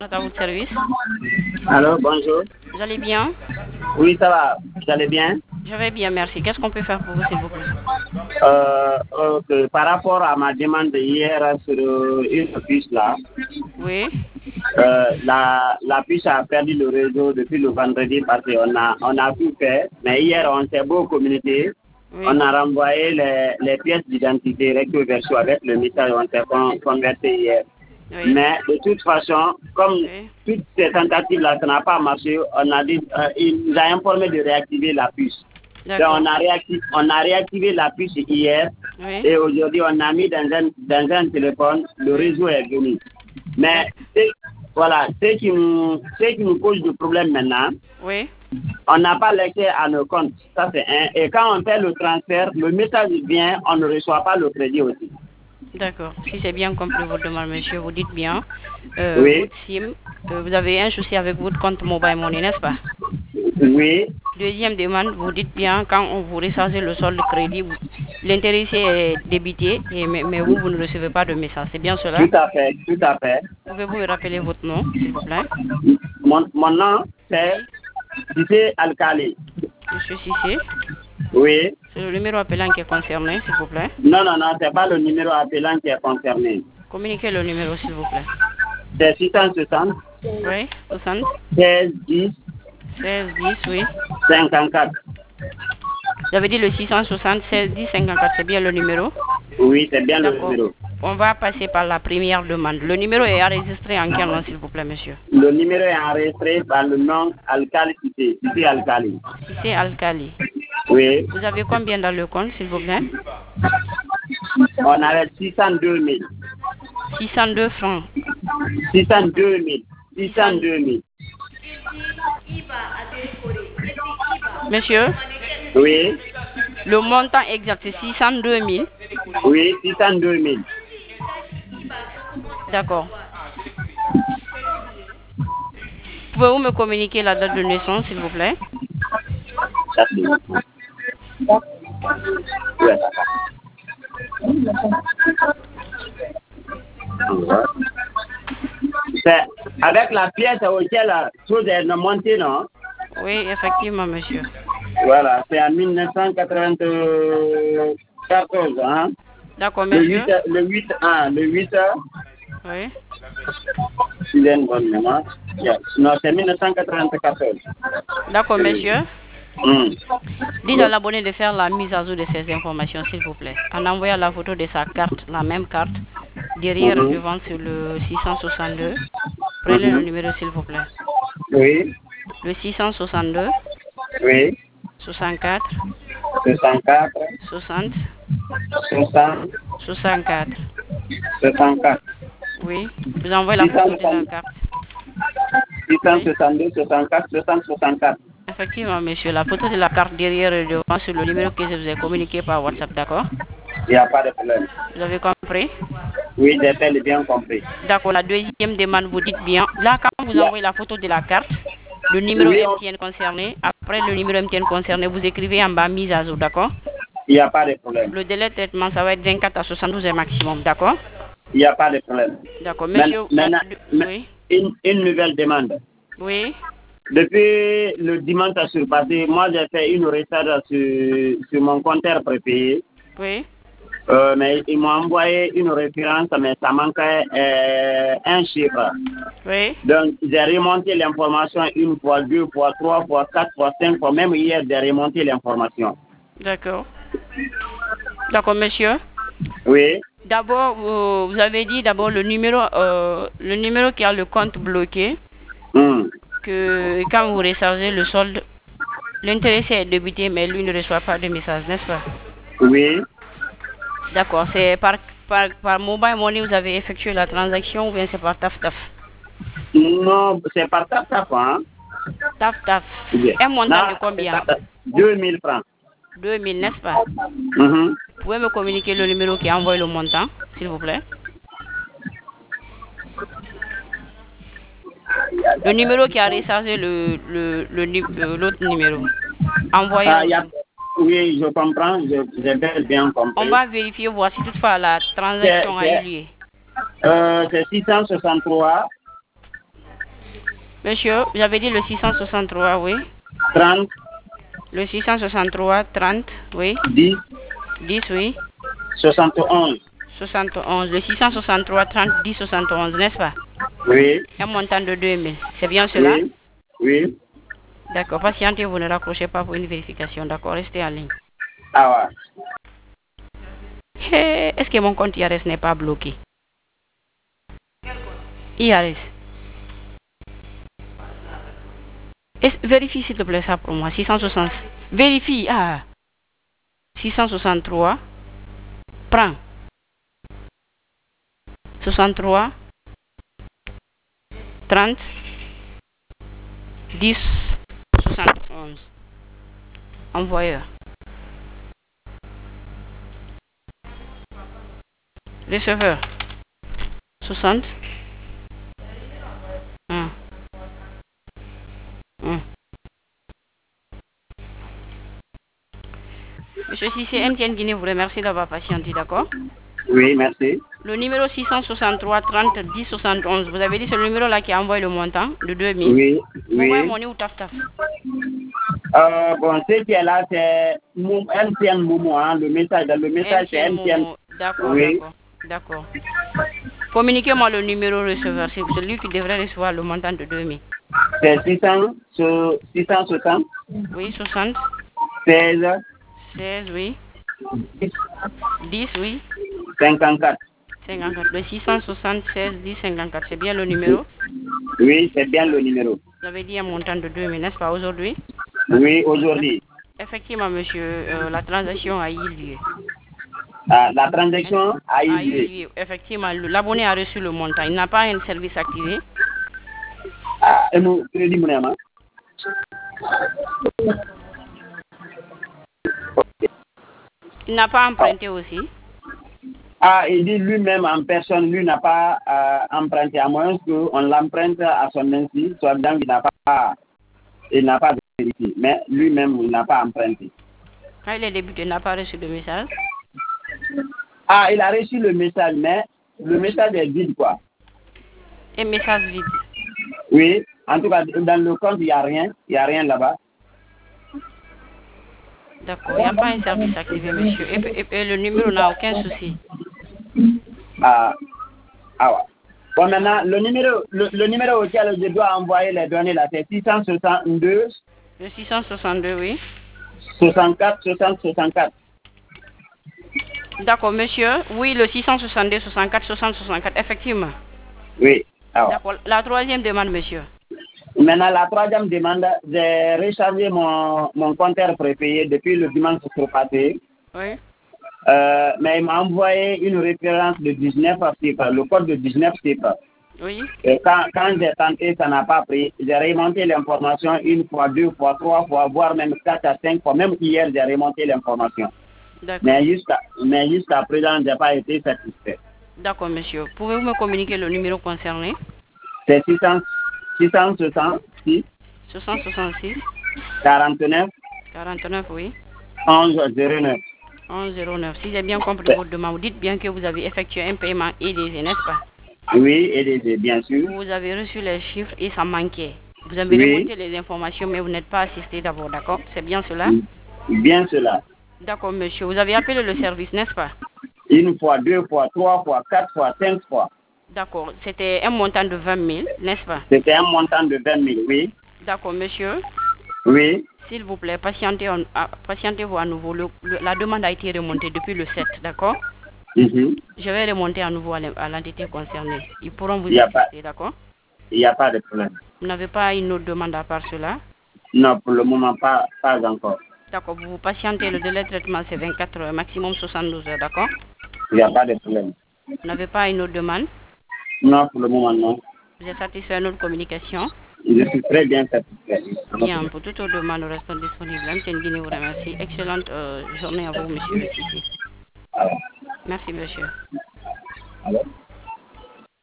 À votre service. Alors, bonjour. Vous allez bien? Oui, ça va. Vous allez bien? Je vais bien, merci. Qu'est-ce qu'on peut faire pour vous, s'il vous plaît? Par rapport à ma demande hier sur une puce là, Oui. La puce a perdu le réseau depuis le vendredi parce qu'on a tout fait. Mais hier, on s'est beau communiqué. Oui. On a renvoyé les pièces d'identité recto verso avec le message, on s'est conversé hier. Oui. Mais de toute façon, comme Oui. toutes ces tentatives-là, ça n'a pas marché, on a dit, il nous a informé de réactiver la puce. Donc D'accord. on a réactivé la puce hier Oui. et aujourd'hui on a mis dans un téléphone, le Oui. réseau est venu. Mais voilà, ce qui nous pose du problème maintenant, Oui. on n'a pas l'accès à nos comptes, ça c'est un. Et quand on fait le transfert, le message vient, on ne reçoit pas le crédit aussi. D'accord. Si c'est bien compris votre demande, monsieur, vous dites bien. Oui. Votre SIM, vous avez un souci avec votre compte Mobile Money, n'est-ce pas? Oui. Deuxième demande, vous dites bien, quand on vous recharge le solde crédit, l'intéressé est débité, mais vous ne recevez pas de message. C'est bien cela? Tout à fait, tout à fait. Pouvez-vous me rappeler votre nom, s'il vous plaît? Mon nom, c'est Oui. Cissé Alkali. Monsieur Cissé, Oui. c'est le numéro appelant qui est concerné, s'il vous plaît. Non, c'est pas le numéro appelant qui est concerné. Communiquez le numéro, s'il vous plaît. C'est 660 Oui, 60, 16 10 16, 10, oui. 54. Vous avez dit le 660, 16, 10, 54, c'est bien le numéro? Oui, c'est bien le D'accord. numéro. On va passer par la première demande. Le numéro est enregistré en quel nom, s'il vous plaît, monsieur? Le numéro est enregistré par le nom Alkali Cissé, Cissé Alkali. Cissé Alkali. Oui. Vous avez combien dans le compte, s'il vous plaît? On avait 602 000. 602 francs. 602 000. 602 000. Monsieur, Oui. le montant exact, c'est 602 000. Oui, 602 000. D'accord. Pouvez-vous me communiquer la date de naissance, s'il vous plaît? C'est avec la pièce auquel la chose est montée, non? Oui, effectivement, monsieur. Voilà, c'est en 1994, hein? D'accord, monsieur. Le 8 Oui. il a une bonne mémoire. Yeah. Non, c'est 1994. D'accord, monsieur. Mm. Dites à l'abonné de faire la mise à jour de ces informations, s'il vous plaît, en envoyant la photo de sa carte, la même carte, derrière et devant sur le 662. Prenez le numéro, s'il vous plaît. Oui. Le 662, Oui. 64, 64, 60, 60, 64. 64. Oui. Vous envoyez la photo de la carte. 662, 64, 60, 64. Effectivement, monsieur, la photo de la carte derrière et devant sur le numéro que je vous ai communiqué par WhatsApp, d'accord? Il n'y a pas de problème. Vous avez compris? Oui, j'ai bien compris. D'accord, la deuxième demande, vous dites bien. Là, quand vous Yeah. envoyez la photo de la carte, le numéro Oui, MTN concerné, après le numéro MTN concerné, vous écrivez en bas mise à jour, d'accord? il n'y a pas de problème. Le délai de traitement, ça va être 24 à 72 heures maximum, d'accord? Il n'y a pas de problème. D'accord, monsieur. Oui. Une nouvelle demande. Oui. Depuis le dimanche à surpassé, moi j'ai fait une recharge sur mon compteur prépayé. Oui. Mais ils m'ont envoyé une référence, mais ça manquait un chiffre. Oui. Donc j'ai remonté l'information une fois, deux fois, trois fois, quatre fois, cinq fois, même hier j'ai remonté l'information. D'accord. D'accord, monsieur. Oui. D'abord, vous avez dit d'abord le numéro qui a le compte bloqué, que quand vous rechargez le solde, l'intéressé est débité, mais lui ne reçoit pas de message, n'est-ce pas? Oui. D'accord, c'est par Mobile Money vous avez effectué la transaction ou bien c'est par TAF-TAF? Non, c'est par TAF-TAF, hein? TAF-TAF. Un montant de combien? 2000 francs. 2000, n'est-ce pas? Vous pouvez me communiquer le numéro qui a envoyé le montant, s'il vous plaît? Le numéro qui a rechargé l'autre numéro. Envoyez. Oui, je comprends, j'ai bien compris. On va vérifier, voir si toutefois la transaction a eu lieu. C'est 663. Monsieur, vous avez dit le 663, oui. 30. Le 663, 30, oui. 10. 10, oui. 71. 71. Le 663, 30, 10, 71, n'est-ce pas? Oui. Un montant de 2000. C'est bien cela? Oui. Oui. D'accord. Patientez, vous ne raccrochez pas pour une vérification. D'accord, restez en ligne. Ah ouais. Est-ce que mon compte IRS n'est pas bloqué? IRS. Vérifie s'il te plaît ça pour moi. 660. Vérifie. Ah. 663. Prends. 63. 30. 10. 71. Envoyeur. Receveur. 60. Monsieur Sissé, MTN Guinée vous remercie d'avoir patienté, d'accord? Oui, merci. Le numéro 663 30 10 71, vous avez dit c'est le numéro-là qui a envoyé le montant de 2000? Oui, oui. Vous monnaie ou taf taf? Bon, ce qui est là, c'est MTN Momo, hein, le message c'est MTN. D'accord, oui. D'accord. Communiquez-moi le numéro receveur, c'est celui qui devrait recevoir le montant de 2000. C'est 660. Oui, 60. 16. 16, oui. 10, oui. 54. 54. Le 676 10 54, c'est bien le numéro? Oui, c'est bien le numéro. Vous avez dit un montant de 2000, n'est-ce pas, aujourd'hui? Oui, aujourd'hui. Effectivement, monsieur, la transaction a eu lieu. Ah, la transaction a eu lieu. Effectivement, l'abonné a reçu le montant. Il n'a pas un service activé. Ah, et nous, crédit monéma. Il n'a pas emprunté aussi. Ah, il dit lui-même en personne, lui n'a pas emprunté, à moins qu'on l'emprunte à son insu, soit donc il n'a pas vérifié, mais lui-même, il n'a pas emprunté. Quand il est débuté, il n'a pas reçu le message. Ah, il a reçu le message, mais le message est vide, quoi. Un message vide? Oui, en tout cas, dans le compte, il n'y a rien là-bas. D'accord, il n'y a pas un service activé, monsieur. Et le numéro n'a aucun souci. Ah ouais. Bon, maintenant, le numéro auquel je dois envoyer les données, là, c'est 662. Le 662, oui. 64, 60, 64. D'accord, monsieur. Oui, le 662, 64, 60, 64, effectivement. Oui. D'accord. La troisième demande, monsieur. Maintenant, la troisième demande, j'ai rechargé mon compteur prépayé depuis le dimanche passé. Oui. Mais il m'a envoyé une référence de 19 chiffres, le code de 19 chiffres. Oui. Et quand j'ai tenté, ça n'a pas pris. J'ai remonté l'information une fois, deux fois, trois fois, voire même 4 à 5 fois. Même hier, j'ai remonté l'information. Mais jusqu'à présent, je n'ai pas été satisfait. D'accord, monsieur. Pouvez-vous me communiquer le numéro concerné? C'est 666. 666. 49. 49, oui. 1109. 1109. Si j'ai bien compris votre demande, vous dites bien que vous avez effectué un paiement EDG, n'est-ce pas? Oui, EDG, bien sûr. Vous avez reçu les chiffres et ça manquait. Vous avez remonté les informations, mais vous n'êtes pas assisté d'abord, d'accord? C'est bien cela? Bien cela. D'accord, monsieur. Vous avez appelé le service, n'est-ce pas? Une fois, deux fois, trois fois, 4 fois, 5 fois. D'accord. C'était un montant de 20 000, n'est-ce pas? C'était un montant de 20 000, oui. D'accord, monsieur. Oui. S'il vous plaît, patientez-vous à nouveau. La demande a été remontée depuis le 7, d'accord? Je vais remonter à nouveau à l'entité concernée. Ils pourront vous assister, d'accord? Il n'y a pas de problème. Vous n'avez pas une autre demande à part cela? Non, pour le moment, pas encore. D'accord, vous patientez, le délai de traitement c'est 24 heures, maximum 72 heures, d'accord? Il n'y a pas de problème. Vous n'avez pas une autre demande? Non, pour le moment, non. Vous êtes satisfait de notre communication? Je suis très bien satisfait. Bien, pour toute autre demande, nous restons disponibles. MTN Guinée vous remercie. Excellente journée à vous, monsieur le Sissi. Merci, monsieur. Alors.